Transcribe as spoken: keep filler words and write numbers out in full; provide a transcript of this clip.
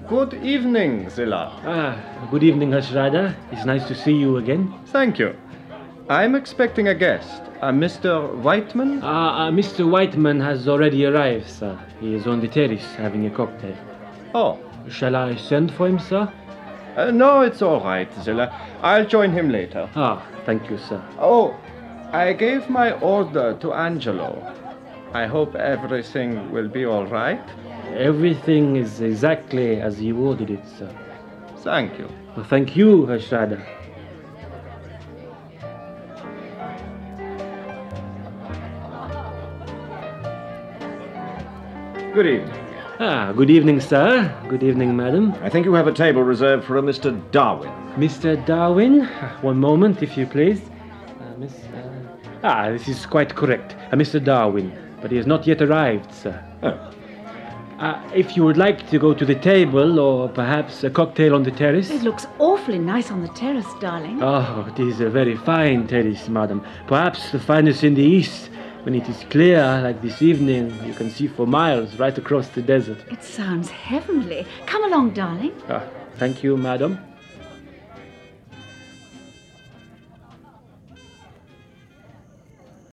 Good evening, Zilla. Ah, good evening, Hashrada. It's nice to see you again. Thank you. I'm expecting a guest, a Mister Whiteman. Ah, uh, Mister Whiteman has already arrived, sir. He is on the terrace having a cocktail. Oh. Shall I send for him, sir? Uh, no, it's all right, Zilla. I'll join him later. Ah, thank you, sir. Oh, I gave my order to Angelo. I hope everything will be all right. Everything is exactly as you ordered it, sir. Thank you. Well, thank you, Hashrada. Good evening. Ah, good evening, sir. Good evening, madam. I think you have a table reserved for a Mister Darwin. Mister Darwin? One moment, if you please. Uh, miss, uh... Ah, this is quite correct. Uh, Mister Darwin. But he has not yet arrived, sir. Oh. Uh, if you would like to go to the table, or perhaps a cocktail on the terrace. It looks awfully nice on the terrace, darling. Oh, it is a very fine terrace, madam. Perhaps the finest in the east. When it is clear, like this evening, you can see for miles right across the desert. It sounds heavenly. Come along, darling. Ah, thank you, madam.